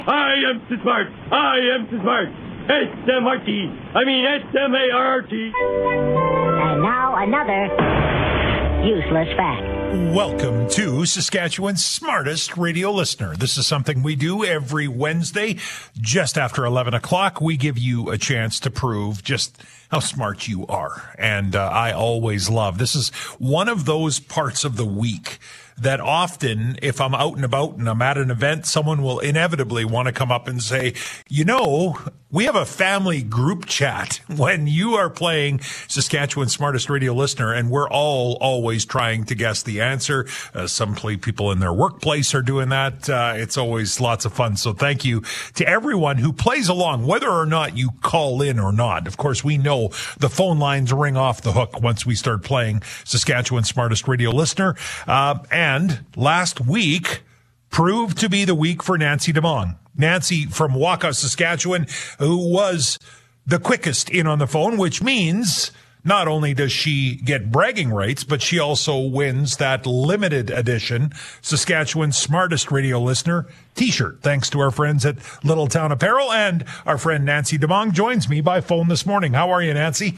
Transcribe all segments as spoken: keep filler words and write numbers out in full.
I am so smart. I am so smart. S M R T. I mean S M A R T. And now another useless fact. Welcome to Saskatchewan's smartest radio listener. This is something we do every Wednesday just after eleven o'clock. We give you a chance to prove just how smart you are. And uh, I always love, this is one of those parts of the week that often, if I'm out and about and I'm at an event, someone will inevitably want to come up and say, you know, we have a family group chat when you are playing Saskatchewan's smartest radio listener, and we're all always trying to guess the answer. Uh, some people in their workplace are doing that. Uh, it's always lots of fun. So thank you to everyone who plays along, whether or not you call in or not. Of course, we know the phone lines ring off the hook once we start playing Saskatchewan's smartest radio listener. Uh, and last week proved to be the week for Nancy Demong. Nancy from Waka, Saskatchewan, who was the quickest in on the phone, which means not only does she get bragging rights, but she also wins that limited edition Saskatchewan's smartest radio listener t-shirt, thanks to our friends at Little Town Apparel. And our friend Nancy Demong joins me by phone this morning. How are you, Nancy?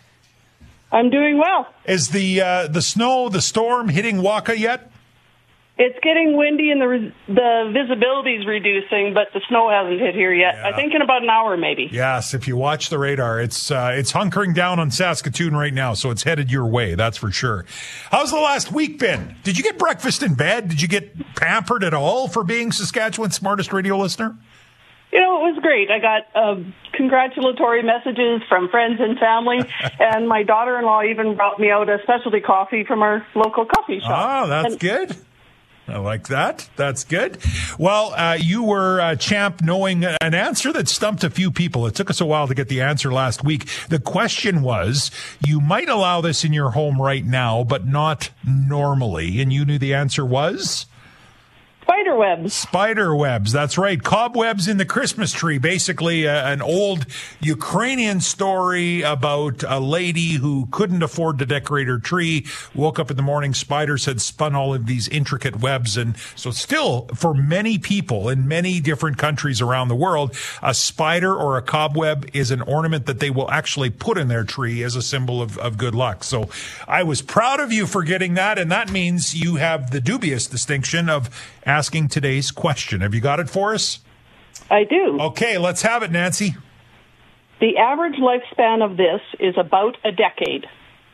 I'm doing well. Is the uh, the snow, the storm hitting Waka yet? It's getting windy and the the visibility's reducing, but the snow hasn't hit here yet. Yeah. I think in about an hour, maybe. Yes, if you watch the radar, it's uh, it's hunkering down on Saskatoon right now, so it's headed your way, that's for sure. How's the last week been? Did you get breakfast in bed? Did you get pampered at all for being Saskatchewan's smartest radio listener? You know, it was great. I got uh, congratulatory messages from friends and family, and my daughter-in-law even brought me out a specialty coffee from our local coffee shop. Oh, that's and- good. I like that. That's good. Well, uh, you were uh, champ knowing an answer that stumped a few people. It took us a while to get the answer last week. The question was, you might allow this in your home right now, but not normally. And you knew the answer was? Spider webs. Spider webs, that's right. Cobwebs in the Christmas tree. Basically, uh, an old Ukrainian story about a lady who couldn't afford to decorate her tree, woke up in the morning, spiders had spun all of these intricate webs. And so still, for many people in many different countries around the world, a spider or a cobweb is an ornament that they will actually put in their tree as a symbol of, of good luck. So I was proud of you for getting that, and that means you have the dubious distinction of asking today's question. Have you got it for us? I do. Okay, let's have it, Nancy. The average lifespan of this is about a decade.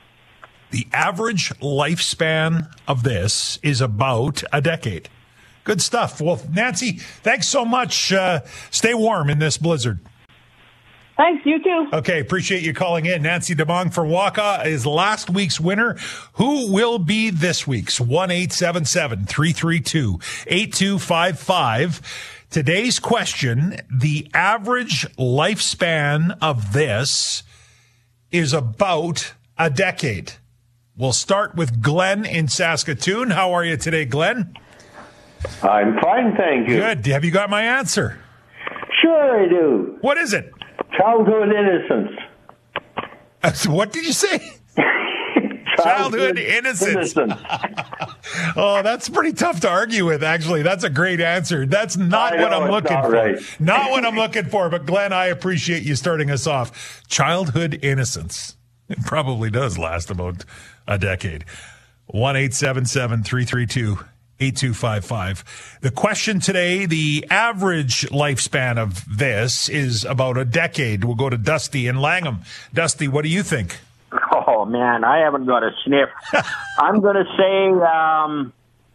The average lifespan of this is about a decade. Good stuff. Well, Nancy, thanks so much. Uh, stay warm in this blizzard. Thanks, you too. Okay, appreciate you calling in. Nancy Demong from Waka is last week's winner. Who will be this week's? one eight seven seven, three three two, eight two five five. Today's question, the average lifespan of this is about a decade. We'll start with Glenn in Saskatoon. How are you today, Glenn? I'm fine, thank you. Good. Have you got my answer? Sure I do. What is it? Childhood innocence. Uh, what did you say? Childhood innocence. innocence. Oh, that's pretty tough to argue with, actually. That's a great answer. That's not I what know, I'm looking not for. Right. Not what I'm looking for. But, Glenn, I appreciate you starting us off. Childhood innocence. It probably does last about a decade. one eight seven seven, three three two, eight two five five. The question today, the average lifespan of this is about a decade. We'll go to Dusty in Langham. Dusty, what do you think? Oh, man, I haven't got a sniff. I'm going to say, um,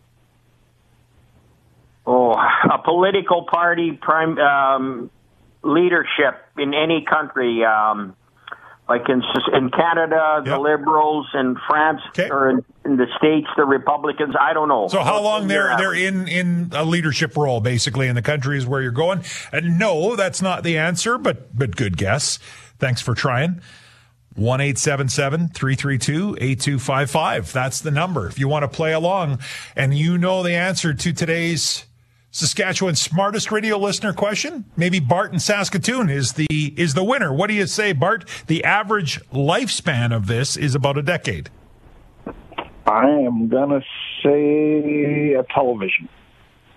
oh, a political party prime um, leadership in any country, um, like in in Canada, the Yep. Liberals, in France, Okay. or in, in the States, the Republicans. I don't know. So how long they're Yeah. they're in, in a leadership role, basically, in the countries where you're going? And no, that's not the answer, but but good guess. Thanks for trying. one eight seven seven, three three two, eight two five five. That's the number. If you want to play along and you know the answer to today's Saskatchewan's smartest radio listener question, maybe Bart in Saskatoon is the is the winner. What do you say, Bart? The average lifespan of this is about a decade. I am going to say a television.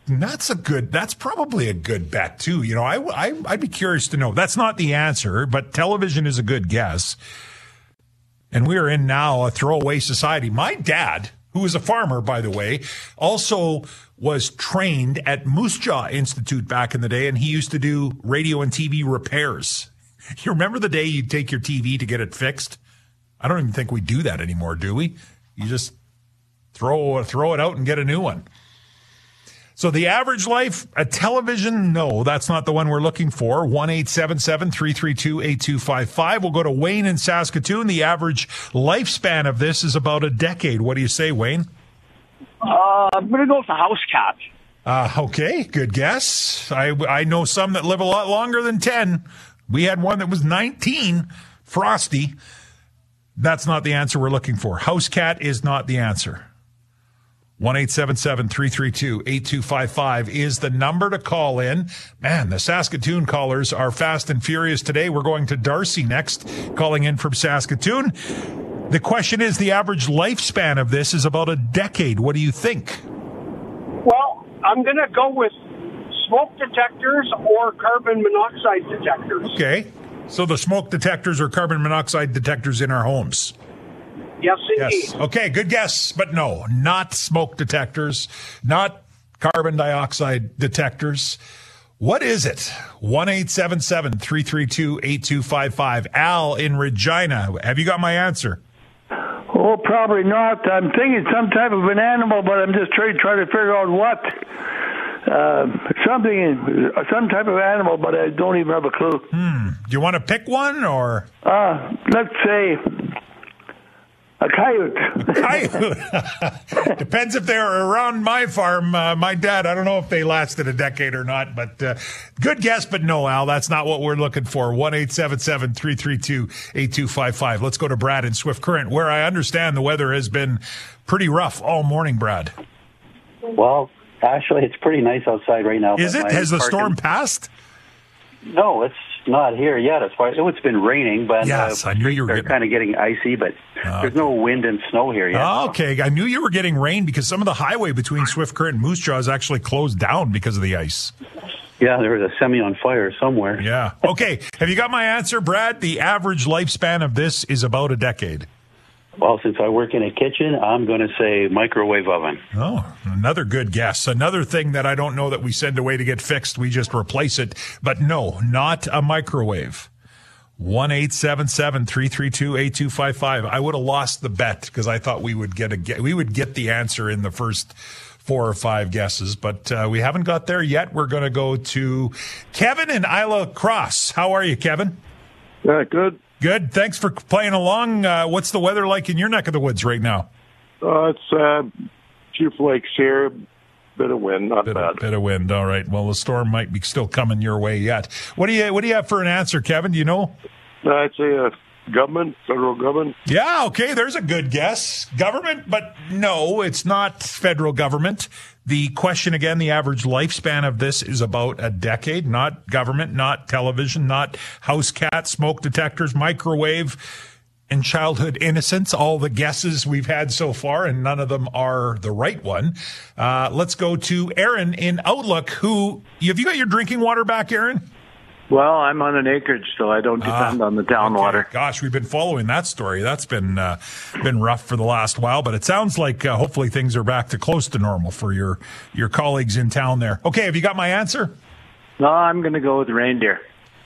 That's a good, that's probably a good bet too. You know, I, I, I'd be curious to know. That's not the answer, but television is a good guess. And we are in now a throwaway society. My dad, who is a farmer, by the way, also was trained at Moose Jaw Institute back in the day, and he used to do radio and T V repairs. You remember the day you'd take your T V to get it fixed? I don't even think we do that anymore, do we? You just throw, throw it out and get a new one. So the average life, a television, no, that's not the one we're looking for. one eight seven seven, three three two, eight two five five. We'll go to Wayne in Saskatoon. The average lifespan of this is about a decade. What do you say, Wayne? Uh, I'm going to go with the house cat. Uh, okay, good guess. I, I know some that live a lot longer than ten. We had one that was nineteen, Frosty. That's not the answer we're looking for. House cat is not the answer. one eight seven seven, three three two, eight two five five is the number to call in. Man, the Saskatoon callers are fast and furious today. We're going to Darcy next, calling in from Saskatoon. The question is, the average lifespan of this is about a decade. What do you think? Well, I'm going to go with smoke detectors or carbon monoxide detectors. Okay. So the smoke detectors or carbon monoxide detectors in our homes. Yes, indeed. Yes. Okay, good guess, but no, not smoke detectors, not carbon dioxide detectors. What is it? one eight seven seven, three three two, eight two five five. Al in Regina. Have you got my answer? Oh, probably not. I'm thinking some type of an animal, but I'm just trying, trying to figure out what. Uh, something, some type of animal, but I don't even have a clue. Hmm. Do you want to pick one, or? Uh, let's say a coyote. Coyote. Depends if they're around my farm. Uh, my dad, I don't know if they lasted a decade or not, but uh, good guess, but no, Al, that's not what we're looking for. one eight seven seven, three three two, eight two five five. Let's go to Brad in Swift Current, where I understand the weather has been pretty rough all morning, Brad. Well, actually, it's pretty nice outside right now. Is it? Has the parking... storm passed? No, it's not here yet. As far as it's been raining, but yes, uh, I knew you were. They're getting... kind of getting icy, but uh, there's no wind and snow here yet. Oh, okay, I knew you were getting rain because some of the highway between Swift Current and Moose Jaw is actually closed down because of the ice. Yeah, there was a semi on fire somewhere. Yeah. Okay. Have you got my answer, Brad? The average lifespan of this is about a decade. Well, since I work in a kitchen, I'm going to say microwave oven. Oh, another good guess. Another thing that I don't know that we send away to get fixed. We just replace it. But no, not a microwave. one eight seven seven, three three two, eight two five five. I would have lost the bet because I thought we would get a we would get the answer in the first four or five guesses, but uh, we haven't got there yet. We're going to go to Kevin in Isla Cross. How are you, Kevin? Yeah, good. Good. Thanks for playing along. Uh, what's the weather like in your neck of the woods right now? Uh, it's a uh, few flakes here, bit of wind, not bit bad. Of, bit of wind. All right. Well, the storm might be still coming your way yet. What do you What do you have for an answer, Kevin? Do you know? Uh, I'd say uh, government, federal government. Yeah. Okay. There's a good guess. Government, but no, it's not federal government. The question again, the average lifespan of this is about a decade, not government, not television, not house cat, smoke detectors, microwave, and childhood innocence. All the guesses we've had so far, and none of them are the right one. Uh, let's go to Aaron in Outlook, who, have you got your drinking water back, Aaron? Well, I'm on an acreage, so I don't depend ah, on the town okay. water. Gosh, we've been following that story. That's been uh, been rough for the last while, but it sounds like uh, hopefully things are back to close to normal for your your colleagues in town there. Okay, have you got my answer? No, I'm going to go with reindeer.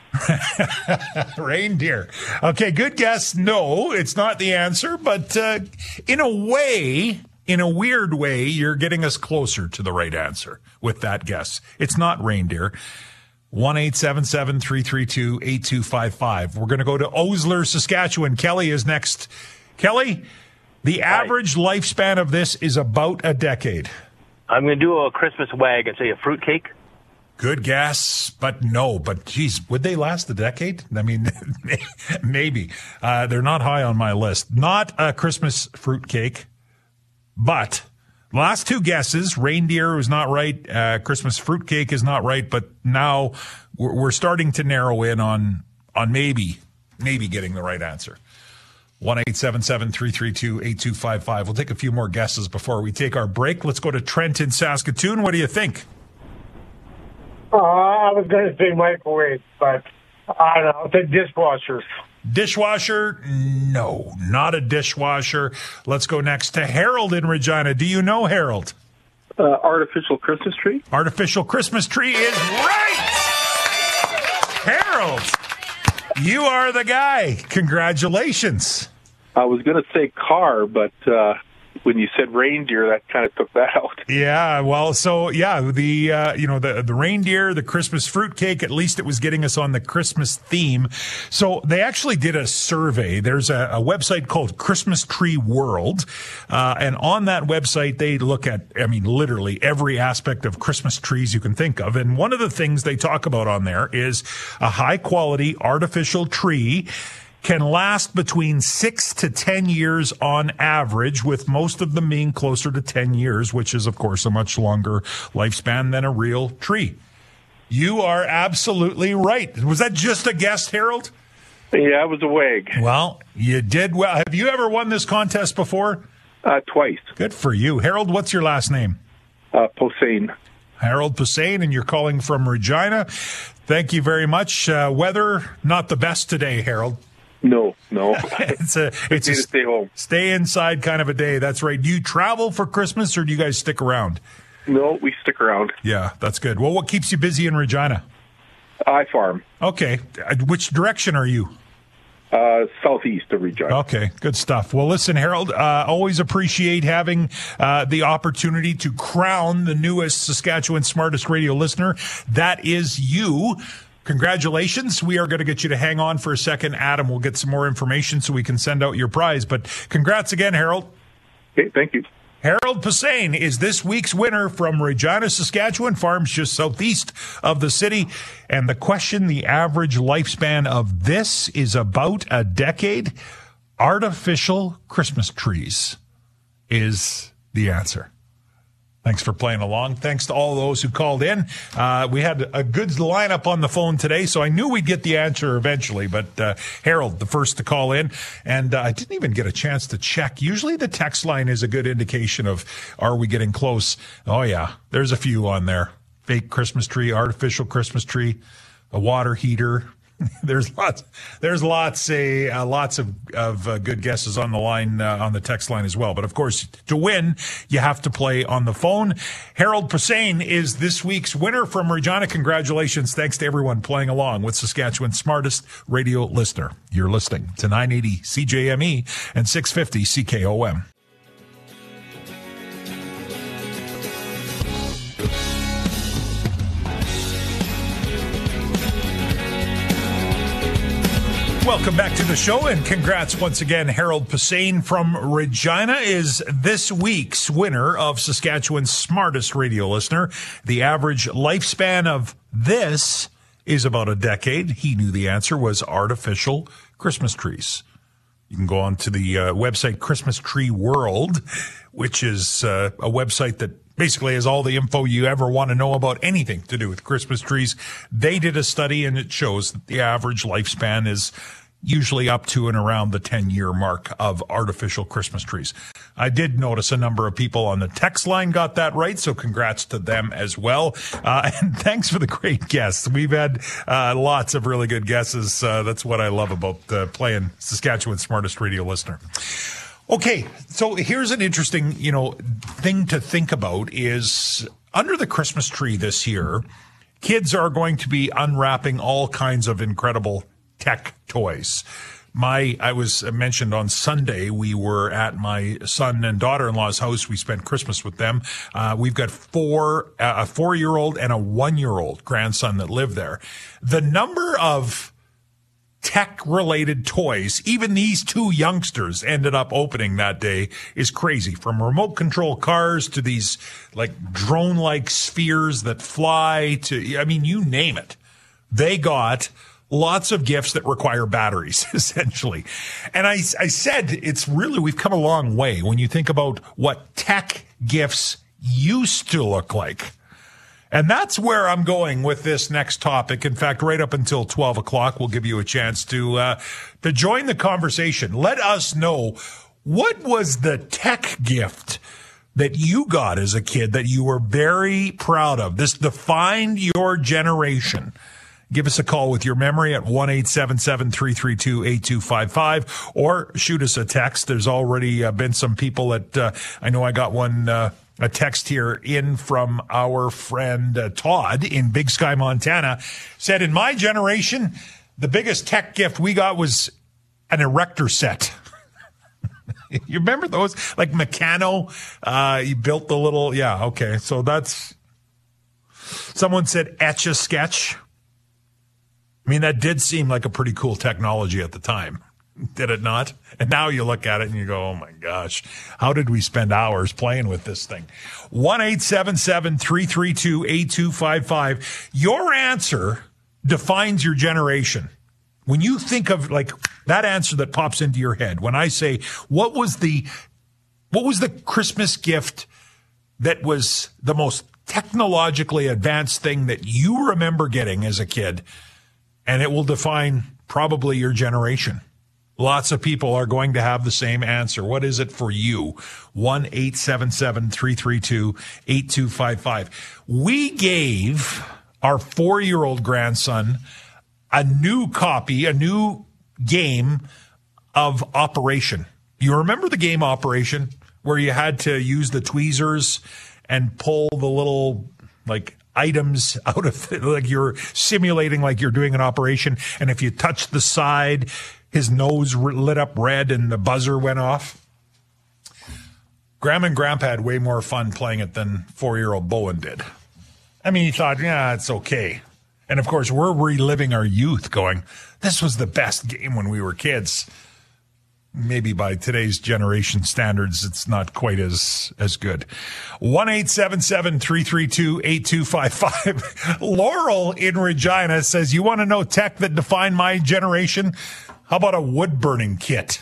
Reindeer. Okay, good guess. No, it's not the answer, but uh, in a way, in a weird way, you're getting us closer to the right answer with that guess. It's not reindeer. one eight seven seven, three three two, eight two five five. We're going to go to Osler, Saskatchewan. Kelly is next. Kelly, the Hi. average lifespan of this is about a decade. I'm going to do a Christmas wag and say a fruitcake. Good guess, but no. But, geez, would they last a decade? I mean, maybe. Uh, they're not high on my list. Not a Christmas fruitcake, but... Last two guesses, reindeer was not right, uh, Christmas fruitcake is not right, but now we're, we're starting to narrow in on on maybe, maybe getting the right answer. one eight seven seven, three three two, eight two five five. We'll take a few more guesses before we take our break. Let's go to Trent in Saskatoon. What do you think? Uh, I was going to say microwave, but I don't know. I'll take dishwasher. Dishwasher? No, not a dishwasher. Let's go next to Harold in Regina. Do you know Harold? Uh, artificial Christmas tree? Artificial Christmas tree is right! Harold, you are the guy. Congratulations. I was going to say car, but uh, when you said reindeer, that kind of took that out. Yeah, well, so yeah, the uh, you know the the reindeer, the Christmas fruitcake. At least it was getting us on the Christmas theme. So they actually did a survey. There's a, a website called Christmas Tree World, uh, and on that website they look at, I mean, literally every aspect of Christmas trees you can think of. And one of the things they talk about on there is a high quality artificial tree can last between six to ten years on average, with most of them being closer to ten years, which is, of course, a much longer lifespan than a real tree. You are absolutely right. Was that just a guess, Harold? Yeah, it was a wag. Well, you did well. Have you ever won this contest before? Uh, twice. Good for you. Harold, what's your last name? Uh, Posehn. Harold Posehn, and you're calling from Regina. Thank you very much. Uh, weather, not the best today, Harold. No, no. it's a it's a stay home, stay inside kind of a day. That's right. Do you travel for Christmas, or do you guys stick around? No, we stick around. Yeah, that's good. Well, what keeps you busy in Regina? I farm. Okay. Which direction are you? Uh, southeast of Regina. Okay, good stuff. Well, listen, Harold, uh, always appreciate having uh, the opportunity to crown the newest Saskatchewan Smartest Radio listener. That is you. Congratulations. We are going to get you to hang on for a second. Adam will get some more information so we can send out your prize. But congrats again, Harold. Okay, thank you. Harold Posehn is this week's winner from Regina, Saskatchewan, farms just southeast of the city. And the question, the average lifespan of this is about a decade. Artificial Christmas trees is the answer. Thanks for playing along. Thanks to all those who called in. Uh, we had a good lineup on the phone today, so I knew we'd get the answer eventually. But uh, Harold, the first to call in, and uh, I didn't even get a chance to check. Usually the text line is a good indication of, are we getting close? Oh, yeah, there's a few on there. Fake Christmas tree, artificial Christmas tree, a water heater. There's lots. There's lots. A uh, lots of of uh, good guesses on the line uh, on the text line as well. But of course, to win, you have to play on the phone. Harold Posehn is this week's winner from Regina. Congratulations! Thanks to everyone playing along with Saskatchewan's Smartest Radio listener. You're listening to nine eighty C J M E and six fifty C K O M. Welcome back to the show, and congrats once again. Harold Posehn from Regina is this week's winner of Saskatchewan's Smartest Radio listener. The average lifespan of this is about a decade. He knew the answer was artificial Christmas trees. You can go on to the uh, website Christmas Tree World, which is uh, a website that basically has all the info you ever want to know about anything to do with Christmas trees. They did a study, and it shows that the average lifespan is usually up to and around the ten-year mark of artificial Christmas trees. I did notice a number of people on the text line got that right, so congrats to them as well. Uh, and thanks for the great guests. We've had uh, lots of really good guesses. Uh, that's what I love about uh, playing Saskatchewan's Smartest Radio listener. Okay, so here's an interesting, you know, thing to think about is under the Christmas tree this year, kids are going to be unwrapping all kinds of incredible tech toys. My, I was mentioned on Sunday, we were at my son and daughter-in-law's house. We spent Christmas with them. Uh, we've got four, uh, a four-year-old and a one-year-old grandson that live there. The number of tech-related toys, even these two youngsters ended up opening that day, is crazy. From remote control cars to these like drone-like spheres that fly to, I mean, you name it. They got lots of gifts that require batteries, essentially. And I, I said, it's really, we've come a long way when you think about what tech gifts used to look like. And that's where I'm going with this next topic. In fact, right up until twelve o'clock, we'll give you a chance to, uh, to join the conversation. Let us know, what was the tech gift that you got as a kid that you were very proud of? This defined your generation. Give us a call with your memory at one eight seven seven, three three two, eight two five five or shoot us a text. There's already uh, been some people that uh, I know I got one uh, a text here in from our friend uh, Todd in Big Sky, Montana. Said, in my generation, the biggest tech gift we got was an erector set. You remember those? Like Meccano, uh, you built the little, yeah, okay. So that's, someone said Etch-a-Sketch. I mean, that did seem like a pretty cool technology at the time, did it not? And now you look at it and you go, oh my gosh, how did we spend hours playing with this thing? one eight seven seven, three three two, eight two five five. Your answer defines your generation. When you think of like that answer that pops into your head, when I say, what was the, what was the Christmas gift that was the most technologically advanced thing that you remember getting as a kid? And it will define probably your generation. Lots of people are going to have the same answer. What is it for you? one eight seven seven, three three two, eight two five five. We gave our four-year-old grandson a new copy, a new game of Operation. You remember the game Operation, where you had to use the tweezers and pull the little, like, items out of it, like you're simulating like you're doing an operation, and if you touch the side, his nose lit up red and the buzzer went off. Grandma and Grandpa had way more fun playing it than four-year-old Bowen did. I mean, he thought, yeah, it's okay. And of course, we're reliving our youth going, this was the best game when we were kids. Maybe by today's generation standards, it's not quite as, as good. one eight seven seven, three three two, eight two five five. Laurel in Regina says, you want to know tech that defined my generation? How about a wood burning kit?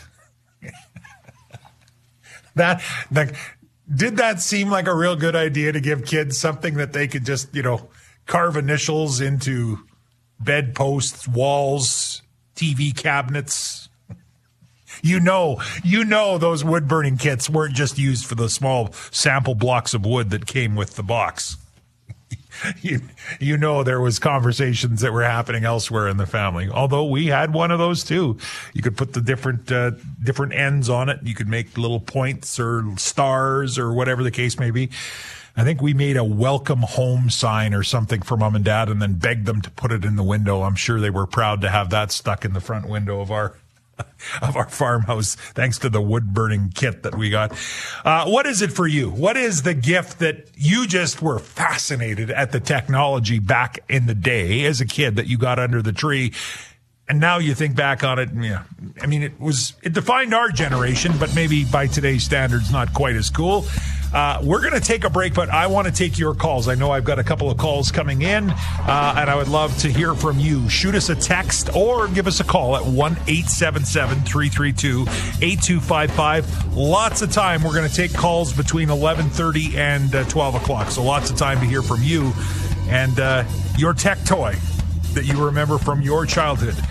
that, like, did that seem like a real good idea to give kids something that they could just, you know, carve initials into bedposts, walls, T V cabinets? You know, you know those wood-burning kits weren't just used for the small sample blocks of wood that came with the box. you, you know there was conversations that were happening elsewhere in the family. Although we had one of those too. You could put the different uh, different ends on it. You could make little points or stars or whatever the case may be. I think we made a welcome home sign or something for mom and dad and then begged them to put it in the window. I'm sure they were proud to have that stuck in the front window of our of our farmhouse, thanks to the wood burning kit that we got. Uh, what is it for you? What is the gift that you just were fascinated at the technology back in the day as a kid that you got under the tree? And now you think back on it, yeah, I mean, it was, it defined our generation, but maybe by today's standards, not quite as cool. Uh, we're going to take a break, but I want to take your calls. I know I've got a couple of calls coming in, uh, and I would love to hear from you. Shoot us a text or give us a call at one eight seven seven, three three two, eight two five five. Lots of time. We're going to take calls between eleven thirty and uh, twelve o'clock, so lots of time to hear from you and uh, your tech toy that you remember from your childhood.